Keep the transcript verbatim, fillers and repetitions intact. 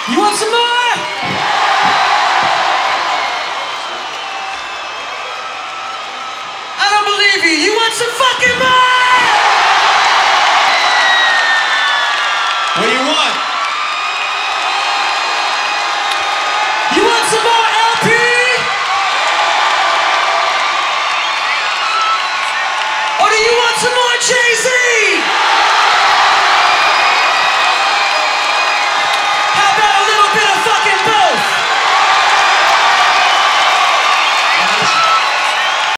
You want some more? I don't believe you. You want some fucking more?